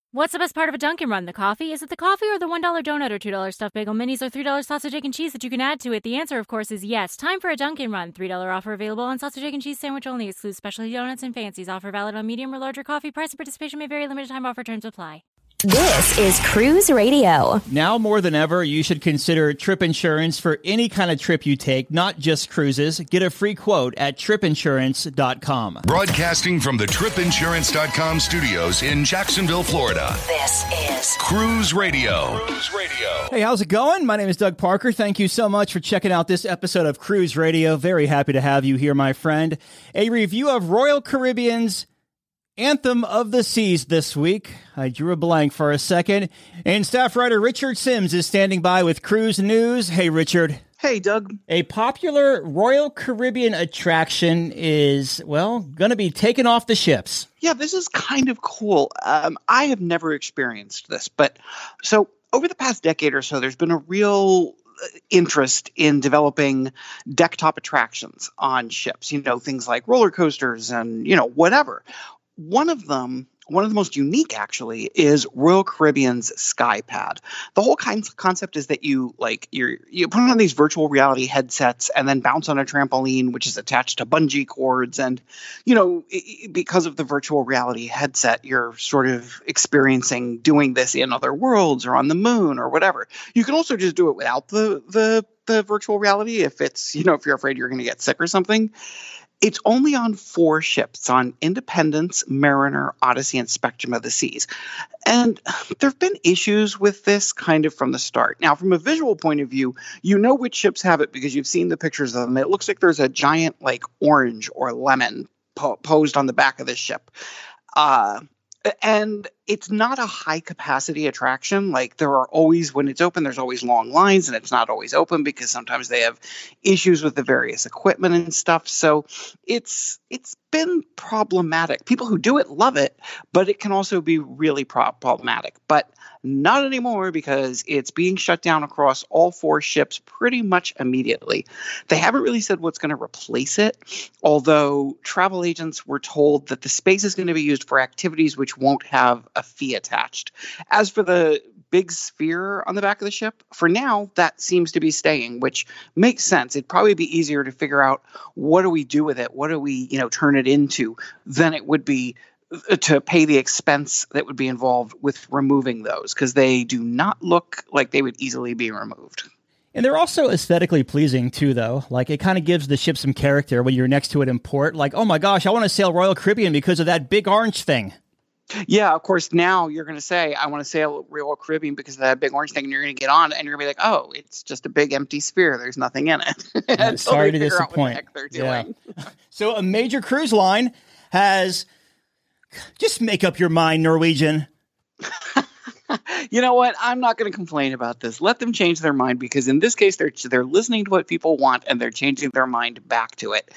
What's the best part of a Dunkin' Run? The coffee? Is it the coffee or the $1 donut or $2 stuffed bagel minis or $3 sausage, egg, and cheese that you can add to it? The answer, of course, is yes. Time for a Dunkin' Run. $3 offer available on sausage, egg, and cheese sandwich only. Excludes specialty donuts and fancies. Offer valid on medium or larger coffee. Price and participation may vary. Limited time offer. Terms apply. This is Cruise Radio. Now more than ever, you should consider trip insurance for any kind of trip you take, not just cruises. Get a free quote at tripinsurance.com. Broadcasting from the tripinsurance.com studios in Jacksonville, Florida. This is Cruise Radio. Cruise Radio. Hey, how's it going? My name is Doug Parker. Thank you so much for checking out this episode of Cruise Radio. Very happy to have you here, my friend. A review of Royal Caribbean's Anthem of the Seas this week. I drew a blank for a second. And staff writer Richard Sims is standing by with cruise news. Hey, Richard. Hey, Doug. A popular Royal Caribbean attraction is, well, going to be taken off the ships. Yeah, this is kind of cool. I have never experienced this, but so over the past decade or so, there's been a real interest in developing deck-top attractions on ships. You know, things like roller coasters and, whatever. One of the most unique, actually, is Royal Caribbean's SkyPad. The whole concept is that you put on these virtual reality headsets and then bounce on a trampoline, which is attached to bungee cords. And, because of the virtual reality headset, you're sort of experiencing doing this in other worlds or on the moon or whatever. You can also just do it without the virtual reality if it's, if you're afraid you're going to get sick or something. It's only on 4 ships, on Independence, Mariner, Odyssey, and Spectrum of the Seas. And there have been issues with this kind of from the start. Now, from a visual point of view, you know which ships have it because you've seen the pictures of them. It looks like there's a giant, orange or lemon posed on the back of the ship. And it's not a high-capacity attraction. There are always, when it's open, there's always long lines, and it's not always open because sometimes they have issues with the various equipment and stuff. So it's been problematic. People who do it love it, but it can also be really problematic. But not anymore because it's being shut down across all 4 ships pretty much immediately. They haven't really said what's going to replace it, although travel agents were told that the space is going to be used for activities which won't have a fee attached. As for the big sphere on the back of the ship, for now, that seems to be staying, which makes sense. It'd probably be easier to figure out what do we do with it? What do we, turn it into than it would be to pay the expense that would be involved with removing those, because they do not look like they would easily be removed. And they're also aesthetically pleasing, too, though. It kind of gives the ship some character when you're next to it in port. Oh, my gosh, I want to sail Royal Caribbean because of that big orange thing. Yeah, of course, now you're going to say, I want to sail Royal Caribbean because of that big orange thing, and you're going to get on and you're going to be like, oh, it's just a big empty sphere. There's nothing in it. Sorry to disappoint. Yeah. So a major cruise line has... Just make up your mind, Norwegian. You know what? I'm not going to complain about this. Let them change their mind, because in this case, they're listening to what people want and they're changing their mind back to it.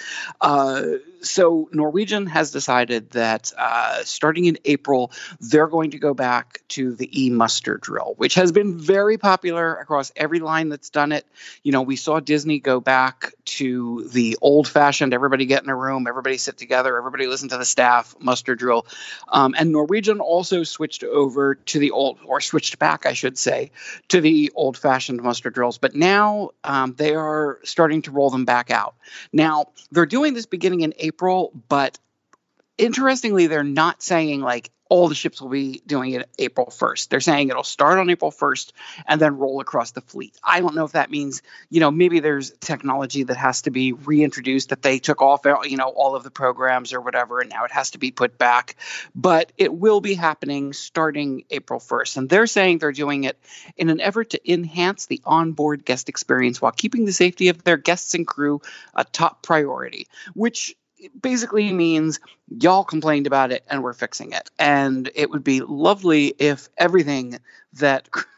So Norwegian has decided that starting in April, they're going to go back to the E-muster drill, which has been very popular across every line that's done it. We saw Disney go back to the old-fashioned, everybody get in a room, everybody sit together, everybody listen to the staff muster drill. And Norwegian also switched over to the switched back, I should say, to the old-fashioned muster drills. But now they are starting to roll them back out. Now, they're doing this beginning in April, but interestingly, they're not saying all the ships will be doing it April 1st. They're saying it'll start on April 1st and then roll across the fleet. I don't know if that means, maybe there's technology that has to be reintroduced, that they took off, all of the programs or whatever, and now it has to be put back. But it will be happening starting April 1st. And they're saying they're doing it in an effort to enhance the onboard guest experience while keeping the safety of their guests and crew a top priority, which basically means y'all complained about it and we're fixing it. And it would be lovely if everything that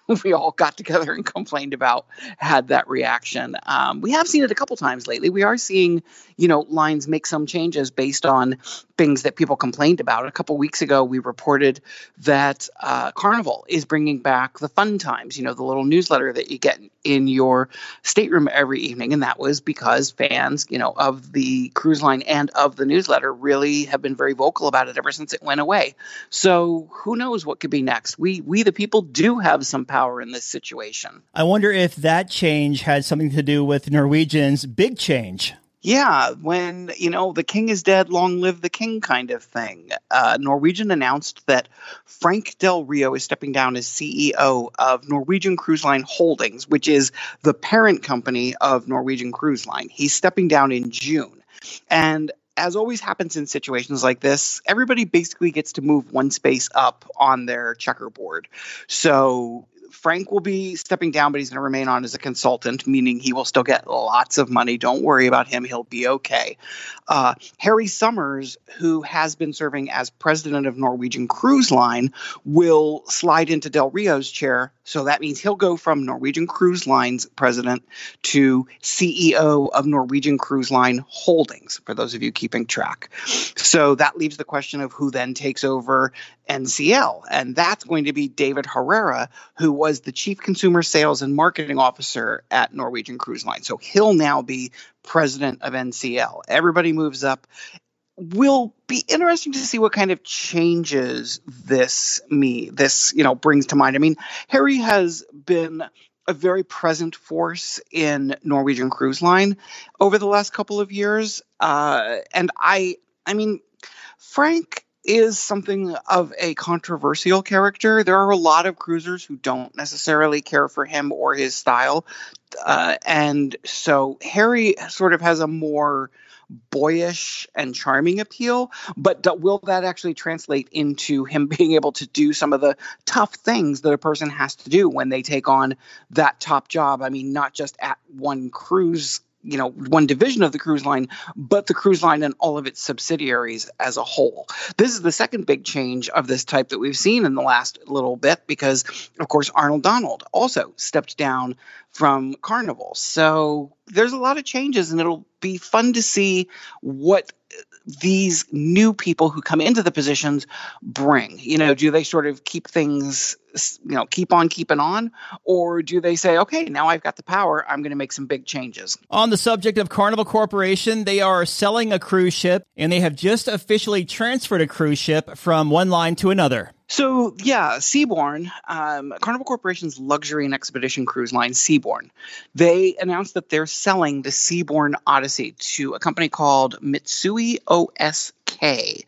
we all got together and complained about had that reaction. We have seen it a couple times lately. We are seeing, lines make some changes based on things that people complained about. A couple weeks ago, we reported that Carnival is bringing back the Fun Times, the little newsletter that you get in your stateroom every evening. And that was because fans, of the cruise line and of the newsletter really have been very vocal about it ever since it went away. So who knows what could be next? We the people do have some power in this situation. I wonder if that change had something to do with Norwegian's big change. Yeah, when, the king is dead, long live the king kind of thing. Norwegian announced that Frank Del Rio is stepping down as CEO of Norwegian Cruise Line Holdings, which is the parent company of Norwegian Cruise Line. He's stepping down in June. And as always happens in situations like this, everybody basically gets to move one space up on their checkerboard. So Frank will be stepping down, but he's going to remain on as a consultant, meaning he will still get lots of money. Don't worry about him. He'll be okay. Harry Summers, who has been serving as president of Norwegian Cruise Line, will slide into Del Rio's chair. So that means he'll go from Norwegian Cruise Line's president to CEO of Norwegian Cruise Line Holdings, for those of you keeping track. So that leaves the question of who then takes over NCL. And that's going to be David Herrera, who was the chief consumer sales and marketing officer at Norwegian Cruise Line. So he'll now be president of NCL. Everybody moves up. Will be interesting to see what kind of changes this brings to mind. I mean, Harry has been a very present force in Norwegian Cruise Line over the last couple of years. And I mean, Frank is something of a controversial character. There are a lot of cruisers who don't necessarily care for him or his style. And so Harry sort of has a more boyish and charming appeal, but will that actually translate into him being able to do some of the tough things that a person has to do when they take on that top job? I mean, not just at one cruise, one division of the cruise line, but the cruise line and all of its subsidiaries as a whole. This is the second big change of this type that we've seen in the last little bit because, of course, Arnold Donald also stepped down from Carnival. So there's a lot of changes, and it'll be fun to see what these new people who come into the positions bring. Do they sort of keep things, keep on keeping on? Or do they say, okay, now I've got the power, I'm going to make some big changes? On the subject of Carnival Corporation, they are selling a cruise ship, and they have just officially transferred a cruise ship from one line to another. So, yeah, Seabourn, Carnival Corporation's luxury and expedition cruise line, Seabourn, they announced that they're selling the Seabourn Odyssey to a company called Mitsui OSK.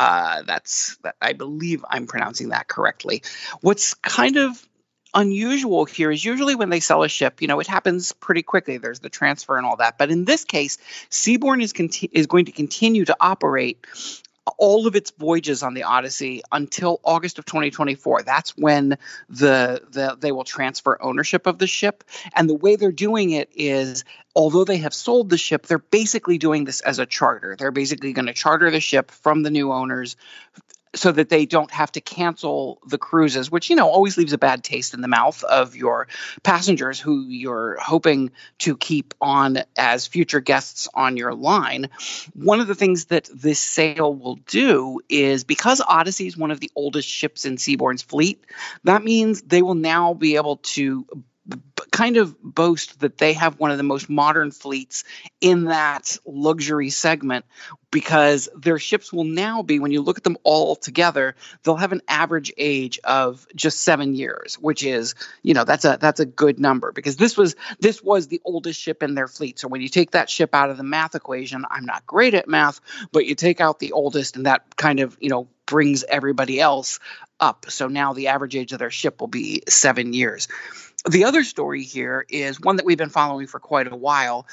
I believe I'm pronouncing that correctly. What's kind of unusual here is usually when they sell a ship, it happens pretty quickly. There's the transfer and all that. But in this case, Seabourn is going to continue to operate all of its voyages on the Odyssey until August of 2024. That's when they will transfer ownership of the ship. And the way they're doing it is, although they have sold the ship, they're basically doing this as a charter. They're basically going to charter the ship from the new owners so that they don't have to cancel the cruises, which, always leaves a bad taste in the mouth of your passengers who you're hoping to keep on as future guests on your line. One of the things that this sale will do is, because Odyssey is one of the oldest ships in Seabourn's fleet, that means they will now be able to kind of boast that they have one of the most modern fleets in that luxury segment, because their ships will now be, when you look at them all together, they'll have an average age of just 7 years, which is, that's a good number, because this was the oldest ship in their fleet. So when you take that ship out of the math equation, I'm not great at math, but you take out the oldest, and that kind of, brings everybody else up. So now the average age of their ship will be 7 years. The other story here is one that we've been following for quite a while.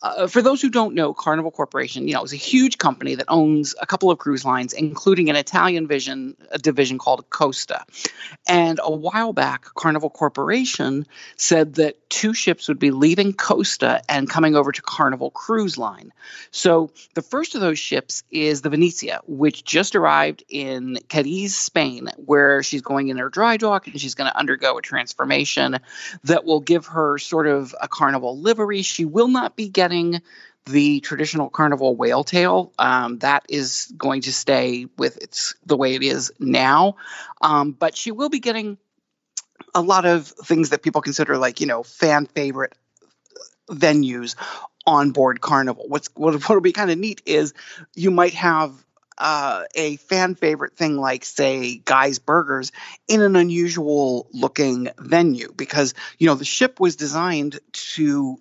For those who don't know, Carnival Corporation, is a huge company that owns a couple of cruise lines, including an Italian division called Costa. And a while back, Carnival Corporation said that 2 ships would be leaving Costa and coming over to Carnival Cruise Line. So the first of those ships is the Venezia, which just arrived in Cadiz, Spain, where she's going in her dry dock and she's going to undergo a transformation that will give her sort of a Carnival livery. She will not be getting the traditional Carnival whale tail. That is going to stay with the way it is now. But she will be getting a lot of things that people consider like, fan favorite venues on board Carnival. What'll be kind of neat is you might have a fan favorite thing like, say, Guy's Burgers in an unusual looking venue because, the ship was designed to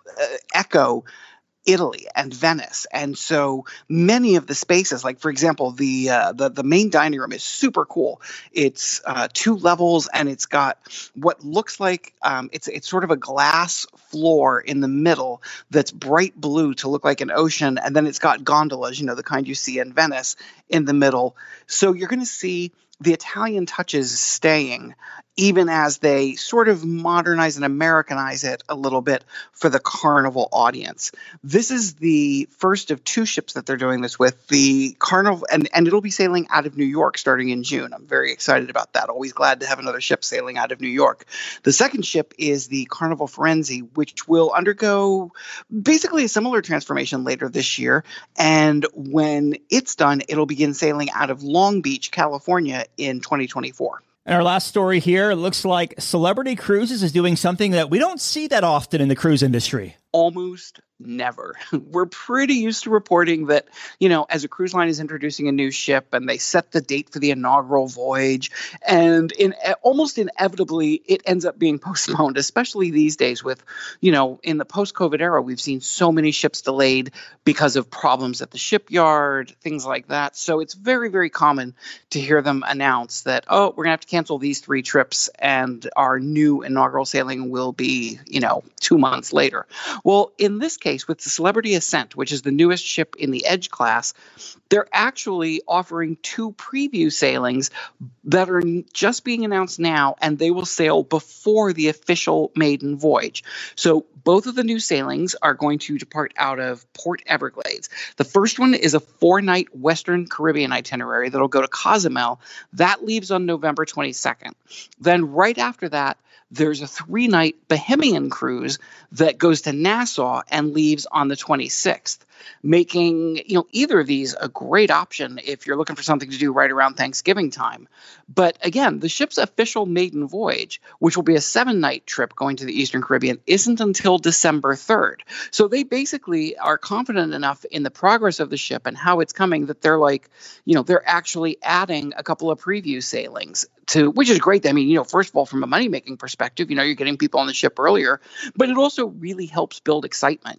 echo Italy and Venice. And so many of the spaces, like, for example, the main dining room is super cool. It's 2 levels and it's got what looks like it's sort of a glass floor in the middle that's bright blue to look like an ocean. And then it's got gondolas, the kind you see in Venice in the middle. So you're going to see the Italian touches staying, even as they sort of modernize and Americanize it a little bit for the Carnival audience. This is the first of 2 ships that they're doing this with. The Carnival, and it'll be sailing out of New York starting in June. I'm very excited about that. Always glad to have another ship sailing out of New York. The second ship is the Carnival Firenze, which will undergo basically a similar transformation later this year. And when it's done, it'll begin sailing out of Long Beach, California in 2024. And our last story here, it looks like Celebrity Cruises is doing something that we don't see that often in the cruise industry. Almost never. We're pretty used to reporting that, as a cruise line is introducing a new ship and they set the date for the inaugural voyage, and almost inevitably it ends up being postponed, especially these days with, in the post-COVID era, we've seen so many ships delayed because of problems at the shipyard, things like that. So it's very, very common to hear them announce that, we're going to have to cancel these 3 trips and our new inaugural sailing will be, 2 months later. Well, in this case, with the Celebrity Ascent, which is the newest ship in the Edge class, they're actually offering 2 preview sailings that are just being announced now, and they will sail before the official maiden voyage. So both of the new sailings are going to depart out of Port Everglades. The first one is a 4-night Western Caribbean itinerary that'll go to Cozumel. That leaves on November 22nd. Then right after that, there's a 3-night Bohemian cruise that goes to Nassau and leaves on the 26th, making either of these a great option if you're looking for something to do right around Thanksgiving time. But again, the ship's official maiden voyage, which will be a 7-night trip going to the Eastern Caribbean, isn't until December 3rd. So they basically are confident enough in the progress of the ship and how it's coming that they're like, they're actually adding a couple of preview sailings which is great. I mean, first of all, from a money-making perspective, you're getting people on the ship earlier, but it also really helps build excitement.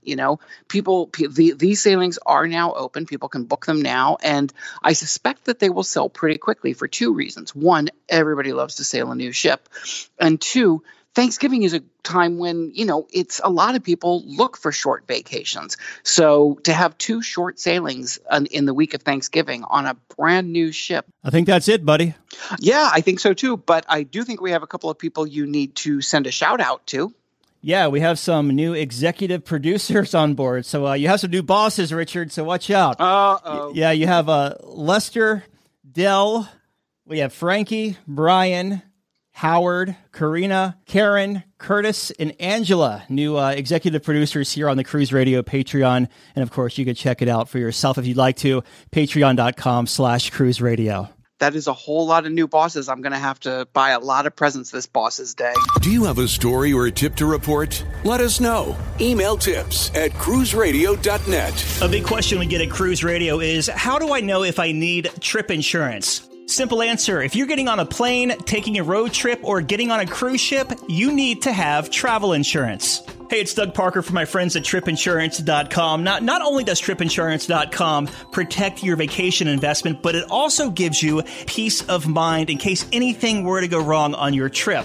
These sailings are now open. People can book them now, and I suspect that they will sell pretty quickly for 2 reasons. 1, everybody loves to sail a new ship, and 2, Thanksgiving is a time when, it's a lot of people look for short vacations. So to have 2 short sailings in the week of Thanksgiving on a brand new ship. I think that's it, buddy. Yeah, I think so too. But I do think we have a couple of people you need to send a shout out to. Yeah, we have some new executive producers on board. So you have some new bosses, Richard. So watch out. Uh-oh. Yeah, you have Lester, Dell. We have Frankie, Brian, Howard, Karina, Karen, Curtis, and Angela, new executive producers here on the Cruise Radio Patreon. And of course, you can check it out for yourself if you'd like to. Patreon.com/Cruise Radio. That is a whole lot of new bosses. I'm going to have to buy a lot of presents this Boss's Day. Do you have a story or a tip to report? Let us know. Email tips@cruiseradio.net. A big question we get at Cruise Radio is, how do I know if I need trip insurance? Simple answer. If you're getting on a plane, taking a road trip, or getting on a cruise ship, you need to have travel insurance. Hey, it's Doug Parker from my friends at tripinsurance.com. Not only does tripinsurance.com protect your vacation investment, but it also gives you peace of mind in case anything were to go wrong on your trip.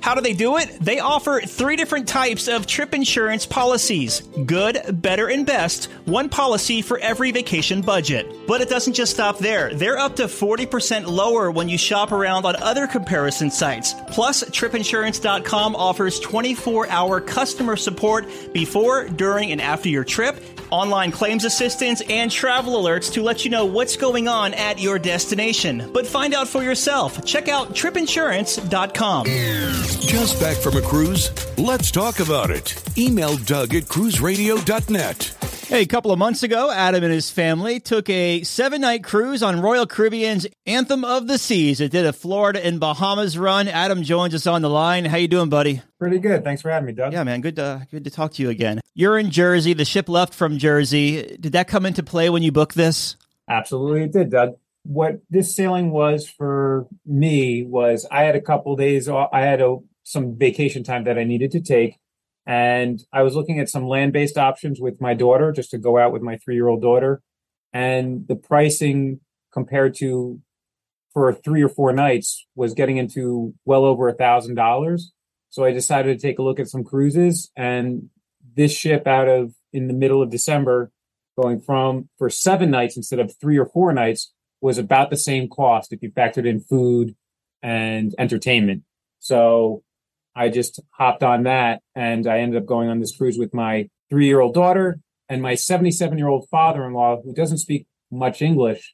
How do they do it? They offer 3 different types of trip insurance policies. Good, better, and best. One policy for every vacation budget. But it doesn't just stop there. They're up to 40% lower when you shop around on other comparison sites. Plus, tripinsurance.com offers 24-hour customer support before, during, and after your trip, online claims assistance, and travel alerts to let you know what's going on at your destination. But find out for yourself. Check out tripinsurance.com. Just back from a cruise? Let's talk about it. Email Doug at cruiseradio.net. Hey, a couple of months ago, Adam and his family took a 7-night cruise on Royal Caribbean's Anthem of the Seas. It did a Florida and Bahamas run. Adam joins us on the line. How you doing, buddy? Pretty good. Thanks for having me, Doug. Yeah, man. Good to talk to you again. You're in Jersey. The ship left from Jersey. Did that come into play when you booked this? Absolutely, it did, Doug. What this sailing was for me was I had a couple days off. I had some vacation time that I needed to take. And I was looking at some land-based options with my daughter, just to go out with my 3-year-old daughter. And the pricing compared to for 3 or 4 nights was getting into well over $1,000. So I decided to take a look at some cruises. And this ship in the middle of December, going for 7 nights instead of 3 or 4 nights, was about the same cost if you factored in food and entertainment. So I just hopped on that, and I ended up going on this cruise with my 3-year-old daughter and my 77-year-old father-in-law, who doesn't speak much English.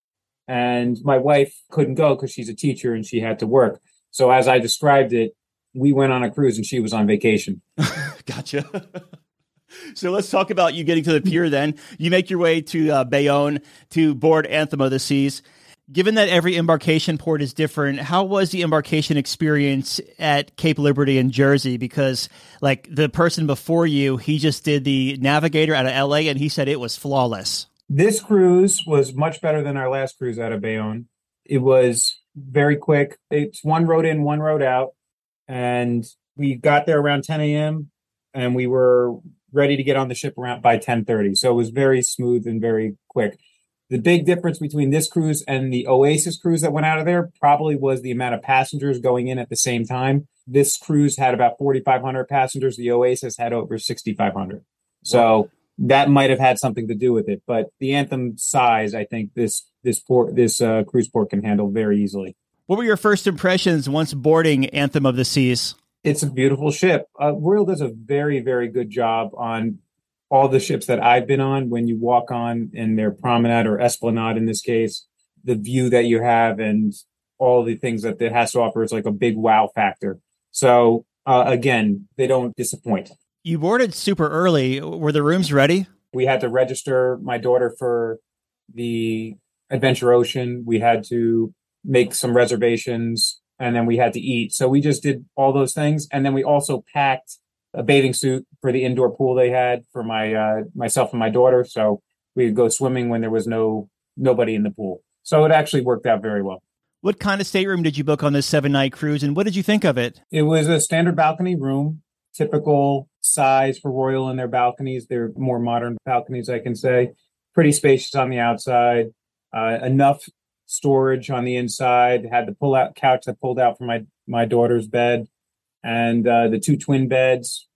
And my wife couldn't go because she's a teacher and she had to work. So as I described it, we went on a cruise and she was on vacation. Gotcha. So let's talk about you getting to the pier then. You make your way to Bayonne to board Anthem of the Seas. Given that every embarkation port is different, how was the embarkation experience at Cape Liberty in Jersey? Because like the person before you, he just did the Navigator out of LA and he said it was flawless. This cruise was much better than our last cruise out of Bayonne. It was very quick. It's one road in, one road out. And we got there around 10 a.m. and we were ready to get on the ship around by 10:30. So it was very smooth and very quick. The big difference between this cruise and the Oasis cruise that went out of there probably was the amount of passengers going in at the same time. This cruise had about 4,500 passengers. The Oasis had over 6,500. So that might have had something to do with it. But the Anthem size, I think this cruise port can handle very easily. What were your first impressions once boarding Anthem of the Seas? It's a beautiful ship. Royal does a very, very good job on all the ships that I've been on. When you walk on in their promenade or esplanade, in this case, the view that you have and all the things that it has to offer is like a big wow factor. So again, they don't disappoint. You boarded super early. Were the rooms ready? We had to register my daughter for the Adventure Ocean. We had to make some reservations and then we had to eat. So we just did all those things. And then we also packed a bathing suit for the indoor pool they had for myself and my daughter. So we could go swimming when there was nobody in the pool. So it actually worked out very well. What kind of stateroom did you book on this 7-night cruise and what did you think of it? It was a standard balcony room, typical size for Royal in their balconies. They're more modern balconies, I can say. Pretty spacious on the outside, enough storage on the inside. Had the pull-out couch that pulled out for my daughter's bed. And the 2 twin beds,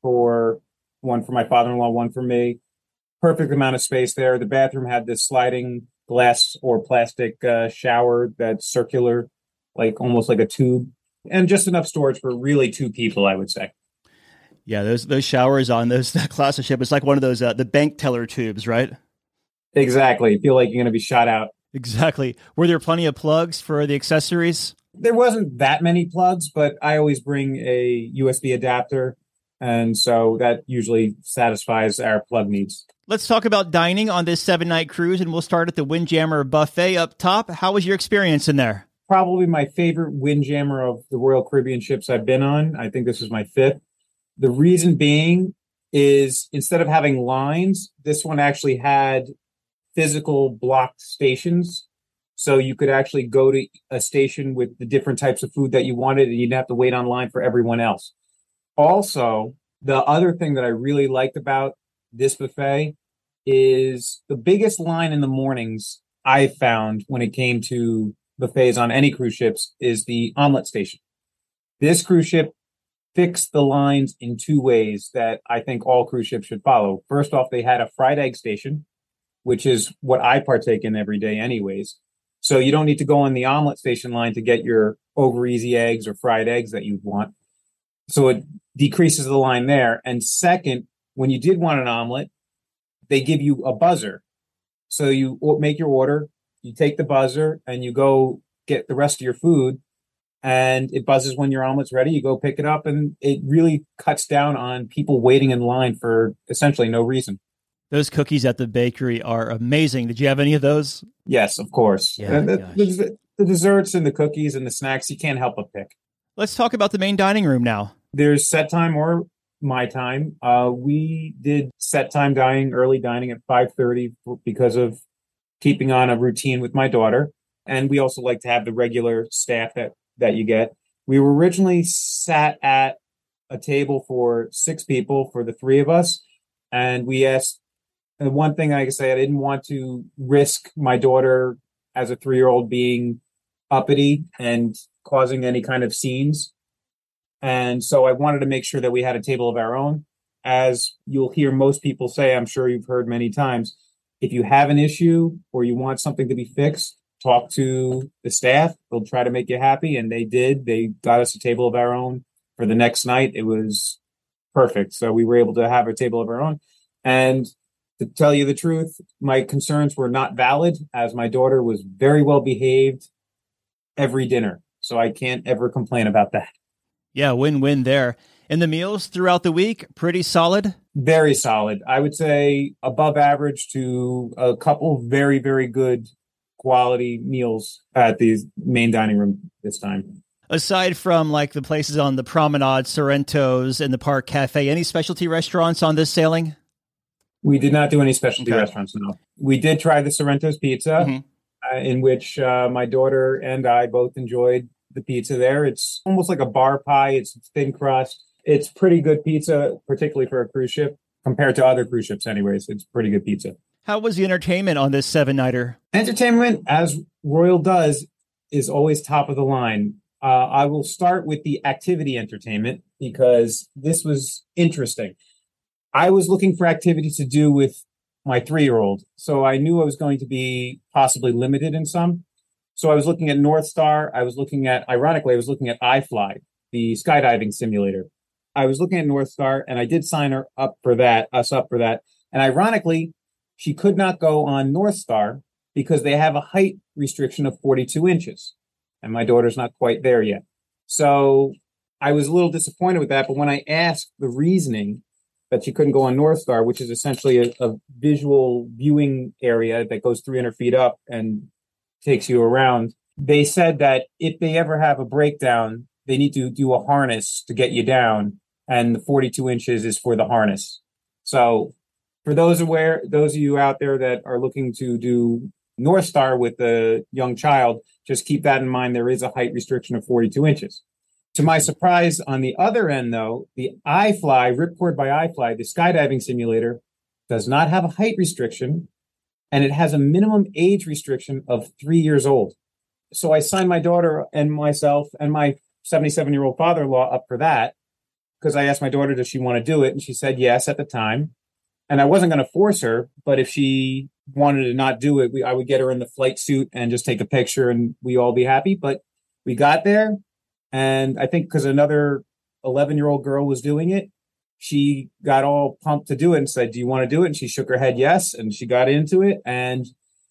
one for my father-in-law, one for me. Perfect amount of space there. The bathroom had this sliding glass or plastic shower that's circular, like almost like a tube, and just enough storage for really 2 people, I would say. Yeah, those showers on that class of ship, it's like one of those the bank teller tubes, right? Exactly. You feel like you're going to be shot out. Exactly. Were there plenty of plugs for the accessories? There wasn't that many plugs, but I always bring a USB adapter, and so that usually satisfies our plug needs. Let's talk about dining on this 7-night cruise, and we'll start at the Windjammer Buffet up top. How was your experience in there? Probably my favorite Windjammer of the Royal Caribbean ships I've been on. I think this was my 5th. The reason being is instead of having lines, this one actually had physical blocked stations. So you could actually go to a station with the different types of food that you wanted, and you didn't have to wait online for everyone else. Also, the other thing that I really liked about this buffet is the biggest line in the mornings I found when it came to buffets on any cruise ships is the omelet station. This cruise ship fixed the lines in two ways that I think all cruise ships should follow. First off, they had a fried egg station, which is what I partake in every day anyways. So you don't need to go on the omelet station line to get your over easy eggs or fried eggs that you want. So it decreases the line there. And second, when you did want an omelet, they give you a buzzer. So you make your order, you take the buzzer, and you go get the rest of your food. And it buzzes when your omelet's ready. You go pick it up, and it really cuts down on people waiting in line for essentially no reason. Those cookies at the bakery are amazing. Did you have any of those? Yes, of course. Yeah, the desserts and the cookies and the snacks, you can't help but pick. Let's talk about the main dining room now. There's set time or my time. We did set time dining, early dining at 5:30 because of keeping on a routine with my daughter. And we also like to have the regular staff that you get. We were originally sat at a table for 6 people for the 3 of us. And we asked, and one thing I can say, I didn't want to risk my daughter as a 3-year-old being uppity and causing any kind of scenes. And so I wanted to make sure that we had a table of our own. As you'll hear most people say, I'm sure you've heard many times, if you have an issue or you want something to be fixed, talk to the staff. They'll try to make you happy. And they did. They got us a table of our own for the next night. It was perfect. So we were able to have a table of our own. And to tell you the truth, my concerns were not valid, as my daughter was very well behaved every dinner. So I can't ever complain about that. Yeah, win-win there. And the meals throughout the week, pretty solid? Very solid. I would say above average to a couple very, very good quality meals at the main dining room this time. Aside from like the places on the promenade, Sorrento's and the Park Cafe, any specialty restaurants on this sailing? We did not do any specialty restaurants, no. We did try the Sorrento's pizza, in which my daughter and I both enjoyed the pizza there. It's almost like a bar pie. It's thin crust. It's pretty good pizza, particularly for a cruise ship, compared to other cruise ships anyways. It's pretty good pizza. How was the entertainment on this 7-nighter? Entertainment, as Royal does, is always top of the line. I will start with the activity entertainment because this was interesting. I was looking for activities to do with my 3-year-old, so I knew I was going to be possibly limited in some. So I was looking at North Star. Ironically, I was looking at iFly, the skydiving simulator. I was looking at North Star, and I did sign us up for that. And ironically, she could not go on North Star because they have a height restriction of 42 inches, and my daughter's not quite there yet. So I was a little disappointed with that, but when I asked the reasoning that she couldn't go on North Star, which is essentially a visual viewing area that goes 300 feet up and takes you around, they said that if they ever have a breakdown, they need to do a harness to get you down, and the 42 inches is for the harness. So for those of you out there that are looking to do North Star with a young child, just keep that in mind. There is a height restriction of 42 inches. To my surprise, on the other end, though, the iFly, Ripcord by iFly, the skydiving simulator, does not have a height restriction, and it has a minimum age restriction of 3 years old. So I signed my daughter and myself and my 77-year-old father-in-law up for that because I asked my daughter, does she want to do it? And she said yes at the time. And I wasn't going to force her, but if she wanted to not do it, I would get her in the flight suit and just take a picture and we all be happy. But we got there. And I think because another 11-year-old girl was doing it, she got all pumped to do it and said, do you want to do it? And she shook her head yes. And she got into it. And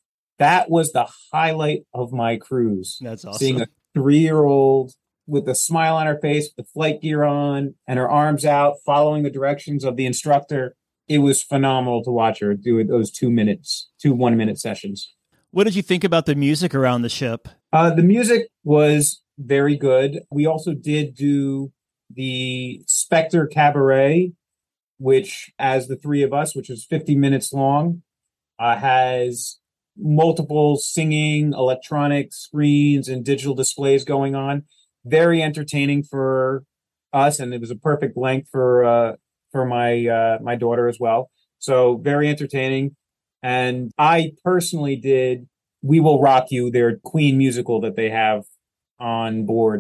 that was the highlight of my cruise. That's awesome. Seeing a 3-year-old with a smile on her face, with the flight gear on and her arms out, following the directions of the instructor. It was phenomenal to watch her do those 2 1-minute sessions. What did you think about the music around the ship? The music was very good. We also did do the Spectre Cabaret, which, as the 3 of us, which is 50 minutes long, has multiple singing, electronic screens, and digital displays going on. Very entertaining for us, and it was a perfect length for my daughter as well. So very entertaining. And I personally did We Will Rock You, their Queen musical that they have on board.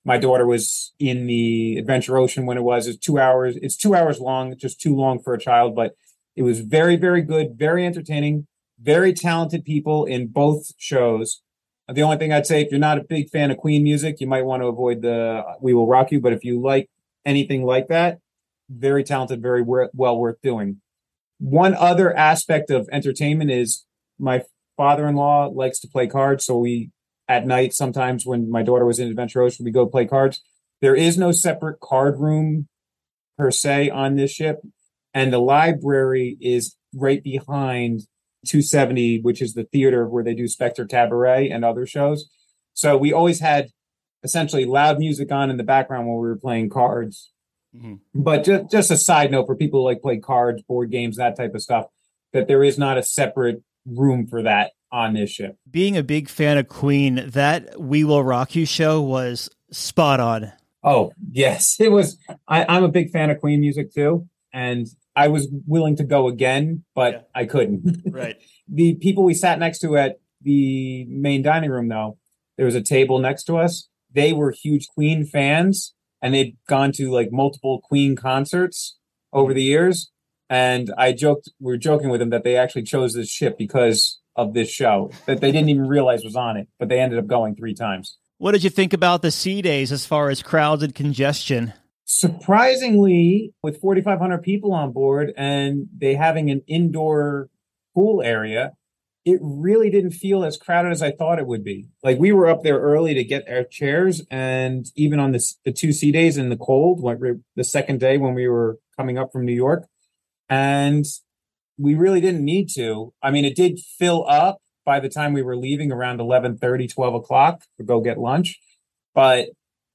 My daughter was in the Adventure Ocean when it was. It's 2 hours. It's 2 hours long, just too long for a child, but it was very, very good, very entertaining, very talented people in both shows. The only thing I'd say, if you're not a big fan of Queen music, you might want to avoid the We Will Rock You. But if you like anything like that, very talented, very well worth doing. One other aspect of entertainment is my father-in-law likes to play cards. So we, at night, sometimes when my daughter was in Adventure Ocean, we go play cards. There is no separate card room per se on this ship. And the library is right behind 270, which is the theater where they do Spectre Cabaret and other shows. So we always had essentially loud music on in the background when we were playing cards. Mm-hmm. But just a side note for people who like play cards, board games, that type of stuff, that there is not a separate room for that on this ship. Being a big fan of Queen, that We Will Rock You show was spot on. Oh, yes, it was. I'm a big fan of Queen music too. And I was willing to go again, but I couldn't. Right. The people we sat next to at the main dining room, though, there was a table next to us. They were huge Queen fans, and they'd gone to like multiple Queen concerts over the years. And we were joking with them that they actually chose this ship because of this show that they didn't even realize was on it, but they ended up going 3 times. What did you think about the sea days as far as crowds and congestion? Surprisingly, with 4,500 people on board and they having an indoor pool area, it really didn't feel as crowded as I thought it would be. Like, we were up there early to get our chairs, and even on the 2 sea days in the cold, the second day when we were coming up from New York, and we really didn't need to. I mean, it did fill up by the time we were leaving around 11:30, 12 o'clock to go get lunch, but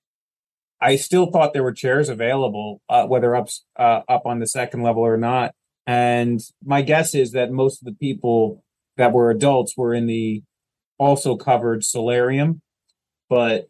I still thought there were chairs available, whether up on the second level or not. And my guess is that most of the people that were adults were in the also covered solarium. But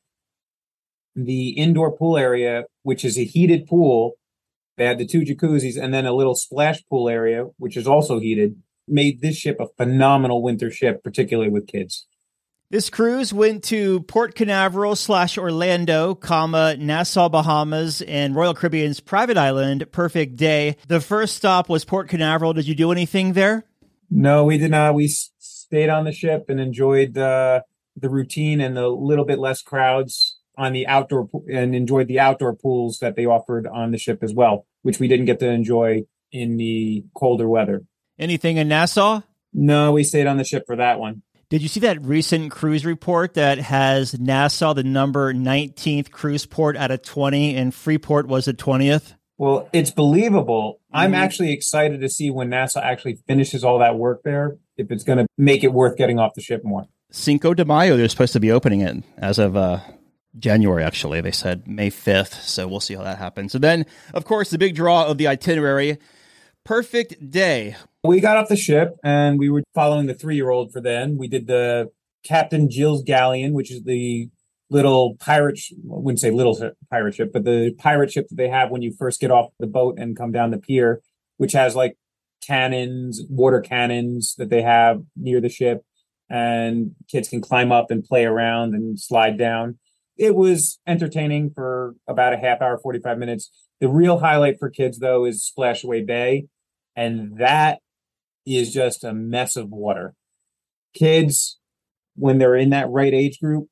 the indoor pool area, which is a heated pool, they had the 2 jacuzzis and then a little splash pool area, which is also heated, made this ship a phenomenal winter ship, particularly with kids. This cruise went to Port Canaveral / Orlando, Nassau, Bahamas, and Royal Caribbean's private island, Perfect Day. The first stop was Port Canaveral. Did you do anything there? No, we did not. We stayed on the ship and enjoyed the routine and the little bit less crowds on the outdoor and enjoyed the outdoor pools that they offered on the ship as well, which we didn't get to enjoy in the colder weather. Anything in Nassau? No, we stayed on the ship for that one. Did you see that recent cruise report that has Nassau the number 19th cruise port out of 20 and Freeport was the 20th? Well, it's believable. I'm actually excited to see when Nassau actually finishes all that work there, if it's going to make it worth getting off the ship more. Cinco de Mayo, they're supposed to be opening it as of January, actually. They said May 5th, so we'll see how that happens. And then, of course, the big draw of the itinerary, Perfect Day. We got off the ship and we were following the 3-year-old for then. We did the Captain Jill's Galleon, which is the little pirate, I wouldn't say little pirate ship, but the pirate ship that they have when you first get off the boat and come down the pier, which has like cannons, water cannons that they have near the ship, and kids can climb up and play around and slide down. It was entertaining for about a half hour, 45 minutes. The real highlight for kids, though, is Splashaway Bay, and that is just a mess of water. Kids, when they're in that right age group,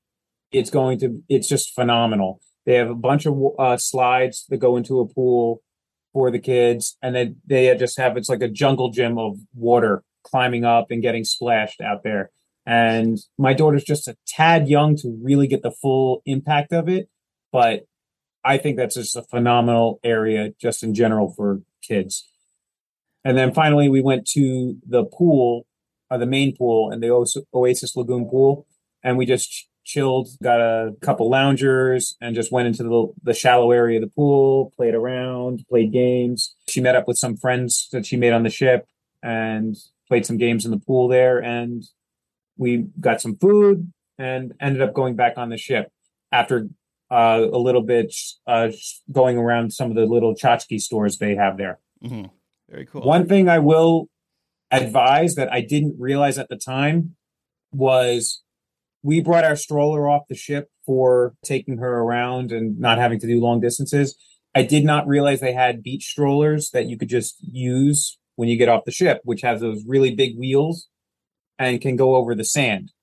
it's just phenomenal. They have a bunch of slides that go into a pool for the kids, and then they just have, it's like a jungle gym of water climbing up and getting splashed out there. And my daughter's just a tad young to really get the full impact of it, but I think that's just a phenomenal area just in general for kids. And then finally, we went to the pool, the main pool, and the Oasis Lagoon pool, and we just chilled, got a couple loungers, and just went into the shallow area of the pool, played around, played games. She met up with some friends that she made on the ship and played some games in the pool there, and we got some food and ended up going back on the ship after a little bit going around some of the little tchotchke stores they have there. Mm-hmm. Very cool. One thing I will advise that I didn't realize at the time was we brought our stroller off the ship for taking her around and not having to do long distances. I did not realize they had beach strollers that you could just use when you get off the ship, which has those really big wheels and can go over the sand.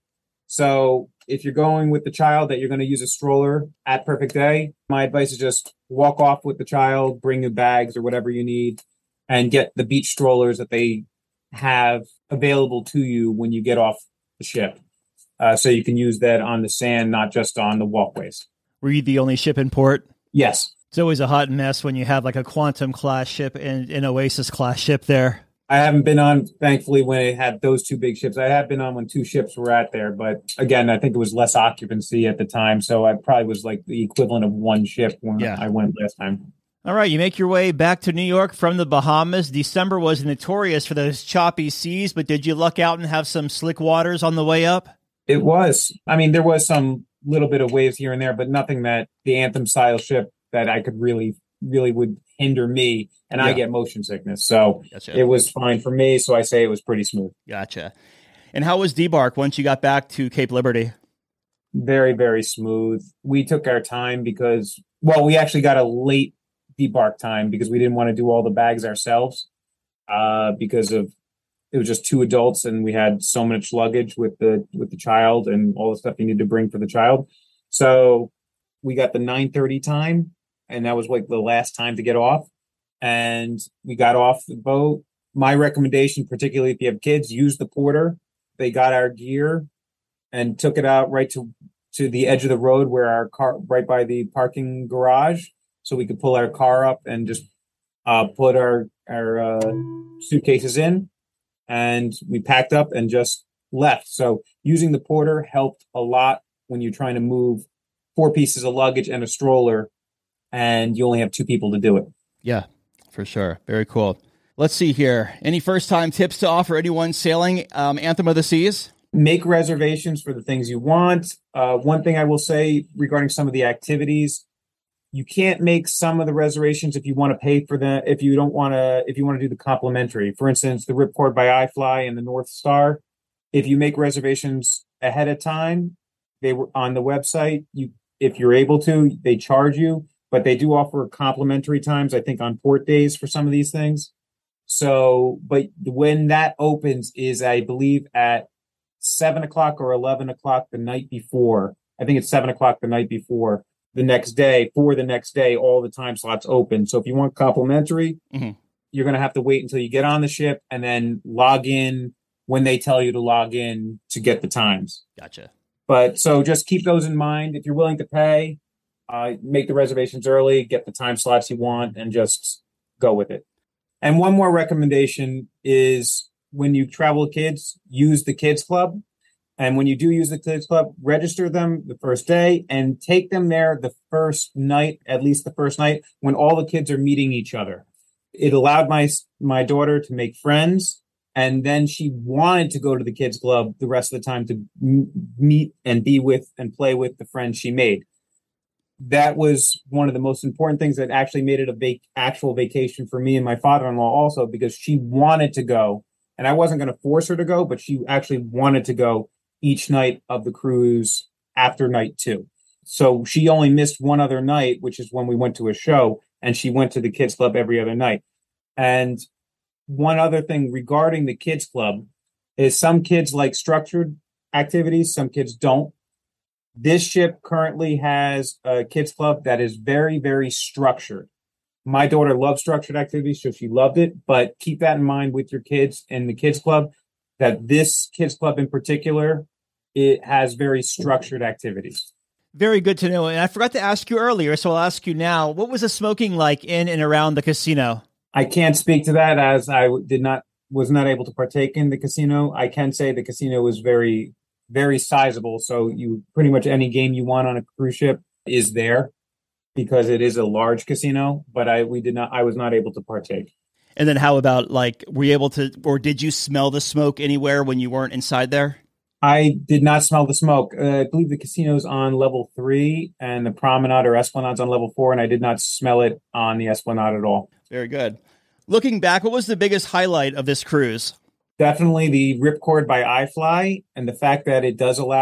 So if you're going with the child that you're going to use a stroller at Perfect Day, my advice is just walk off with the child, bring your bags or whatever you need, and get the beach strollers that they have available to you when you get off the ship. So you can use that on the sand, not just on the walkways. Were you the only ship in port? Yes. It's always a hot mess when you have like a Quantum class ship and an Oasis class ship there. I haven't been on, thankfully, when it had those two big ships. I have been on when two ships were at there. But again, I think it was less occupancy at the time. So I probably was like the equivalent of one ship when I went last time. All right, you make your way back to New York from the Bahamas. December was notorious for those choppy seas, but did you luck out and have some slick waters on the way up? It was. I mean, there was some little bit of waves here and there, but nothing that the Anthem style ship that I could really would hinder me. And I get motion sickness. So It was fine for me. So I say it was pretty smooth. Gotcha. And how was debark once you got back to Cape Liberty? Very, very smooth. We took our time because, we actually got a late debark time because we didn't want to do all the bags ourselves because of it was just two adults and we had so much luggage with the child and all the stuff you need to bring for the child. So we got the 9:30 time, and that was like the last time to get off. And we got off the boat. My recommendation, particularly if you have kids, use the porter. They got our gear and took it out right to the edge of the road where our car, right by the parking garage, so we could pull our car up and just put our suitcases in. And we packed up and just left. So using the porter helped a lot when you're trying to move 4 pieces of luggage and a stroller, and you only have 2 people to do it. Yeah, for sure. Very cool. Let's see here. Any first-time tips to offer anyone sailing Anthem of the Seas? Make reservations for the things you want. One thing I will say regarding some of the activities, you can't make some of the reservations if you want to pay for them. If you want to do the complimentary, for instance, the Ripcord by iFly and the North Star. If you make reservations ahead of time, they were on the website. If you're able to, they charge you, but they do offer complimentary times, I think, on port days for some of these things. So, but when that opens is, I believe, at 7:00 or 11:00 the night before. I think it's 7:00 the night before. The next day, all the time slots open. So if you want complimentary, you're going to have to wait until you get on the ship and then log in when they tell you to log in to get the times. Gotcha. But so just keep those in mind. If you're willing to pay, make the reservations early, get the time slots you want, and just go with it. And one more recommendation is when you travel with kids, use the kids club. And when you do use the kids club, register them the first day and take them there the first night, at least the first night, when all the kids are meeting each other. It allowed my daughter to make friends, and then she wanted to go to the kids club the rest of the time to meet and be with and play with the friends she made. That was one of the most important things that actually made it a actual vacation for me and my father-in-law also, because she wanted to go, and I wasn't going to force her to go, but she actually wanted to go each night of the cruise after night 2. So she only missed one other night, which is when we went to a show, and she went to the kids club every other night. And one other thing regarding the kids club is some kids like structured activities, some kids don't. This ship currently has a kids club that is very, very structured. My daughter loves structured activities, so she loved it. But keep that in mind with your kids in the kids club, that this kids club in particular, it has very structured activities. Very good to know. And I forgot to ask you earlier, so I'll ask you now. What was the smoking like in and around the casino? I can't speak to that as I was not able to partake in the casino. I can say the casino was very, very sizable. So you pretty much any game you want on a cruise ship is there because it is a large casino, but I was not able to partake. And then how about, were you able to, or did you smell the smoke anywhere when you weren't inside there? I did not smell the smoke. I believe the casino's on level 3 and the promenade or Esplanade's on level 4, and I did not smell it on the Esplanade at all. Very good. Looking back, what was the biggest highlight of this cruise? Definitely the Ripcord by iFly, and the fact that it does allow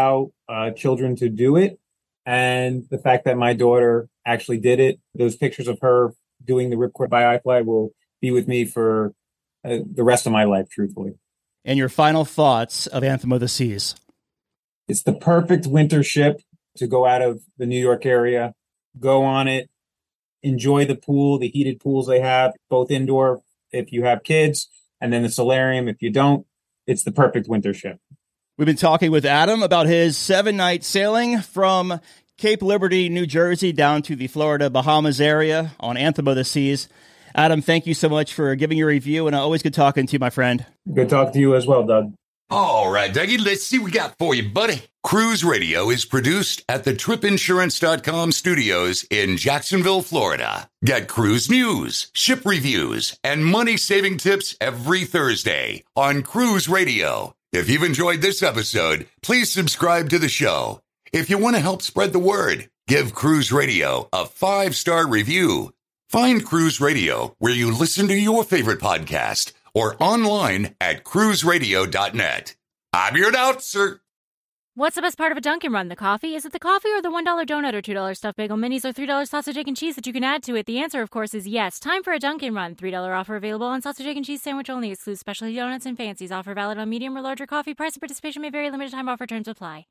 children to do it. And the fact that my daughter actually did it, those pictures of her doing the ripcord by iFly will be with me for the rest of my life, truthfully. And your final thoughts of Anthem of the Seas? It's the perfect winter ship to go out of the New York area, go on it, enjoy the pool, the heated pools they have, both indoor if you have kids, and then the solarium if you don't. It's the perfect winter ship. We've been talking with Adam about his 7-night sailing from Cape Liberty, New Jersey, down to the Florida Bahamas area on Anthem of the Seas. Adam, thank you so much for giving your review, and always good talking to you, my friend. Good talking to you as well, Doug. All right, Dougie, let's see what we got for you, buddy. Cruise Radio is produced at the tripinsurance.com studios in Jacksonville, Florida. Get cruise news, ship reviews, and money-saving tips every Thursday on Cruise Radio. If you've enjoyed this episode, please subscribe to the show. If you want to help spread the word, give Cruise Radio a 5-star review. Find Cruise Radio where you listen to your favorite podcast or online at cruiseradio.net. I'm your announcer. What's the best part of a Dunkin' Run? The coffee? Is it the coffee or the $1 donut or $2 stuffed bagel minis or $3 sausage, egg, and cheese that you can add to it? The answer, of course, is yes. Time for a Dunkin' Run. $3 offer available on sausage, egg, and cheese sandwich only. Excludes specialty donuts and fancies. Offer valid on medium or larger coffee. Price and participation may vary. Limited time offer. Terms apply.